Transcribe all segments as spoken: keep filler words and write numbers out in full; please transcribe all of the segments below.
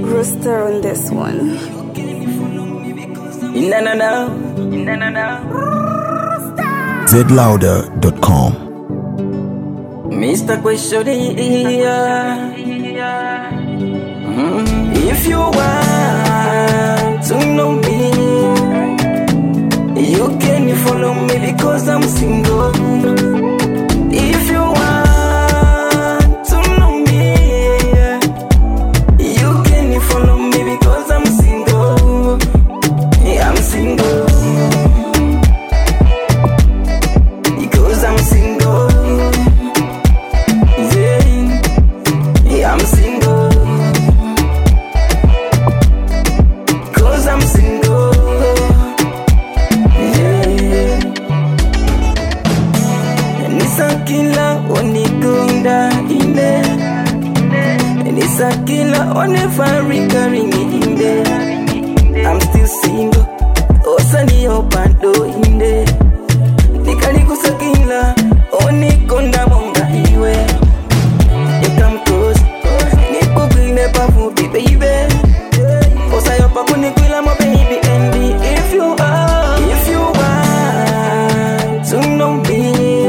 Rooster on this one. Na na na, na na na. Z louder dot com. Mister Question, mm. If you want to know me, you can follow me because I'm single. If you want to know me, you can follow me because I'm single. I'm single. Because I'm single. Yeah, I'm single. Cause I'm single. Yeah. Nisakila onikunda inde. Nisakila onefarika ringi inde. I'm still single. Osani opando inde. Nikali kusakila onikonda monga iwe. You come close. Niku gine pafupi baby. Osa yopa kunikwila mo baby envy. If you are, if you want to know me,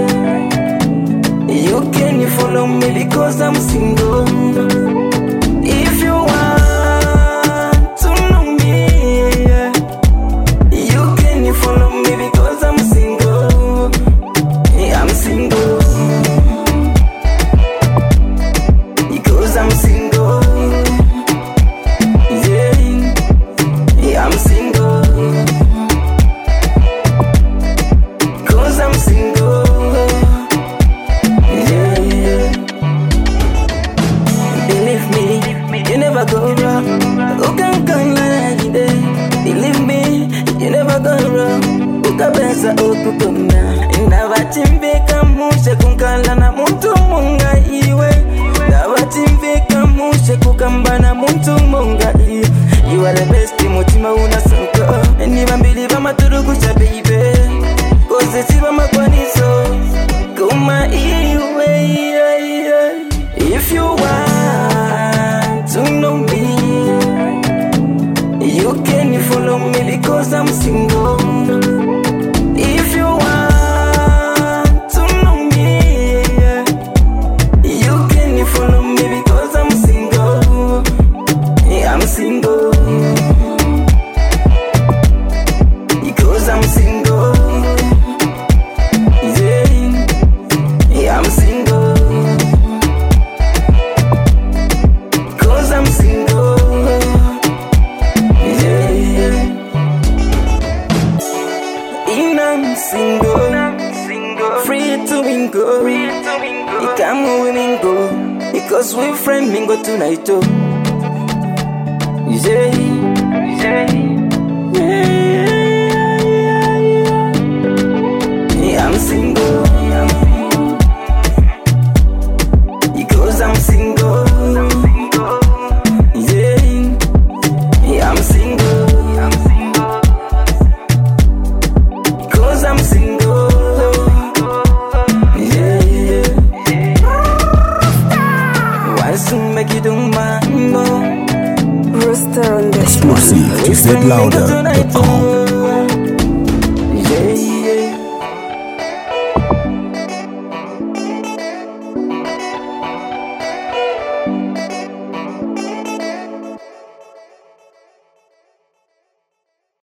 you can follow me because I'm single. If you want to know me, you can follow me because I'm single. I'm single. Because I'm single. Yeah, yeah, I'm single. Cause I'm single. Yeah, yeah. Believe me, you never go wrong. Who can come like that? Believe me, you never go wrong. Who can pensa okukuna? Ndavachimbeka mushe kunkala na muntu munga iwe. Ndavachimbeka mushe kukambana muntu munga iwe. You are the best, mutima unasanka. Niba mbili bamaturu kusha baby. Kose siba makwaniso kuma iwe. If you want to know me, you can follow me because I'm single. If you want to know me, you can follow me because I'm single. I'm single. Because I'm single. Yeah, yeah, I'm single. Because I'm single. Yeah, yeah. And I'm single. Free to mingle. You come with mingle. Because we're friends mingle tonight too. Yeah, yeah, yeah. Yeah, I'm single. Because I'm single. Yeah, yeah, I'm single. Because I'm single. Yeah, yeah. Why soon make you do my no? Rooster on this one. Exclusive to Z louder dot com.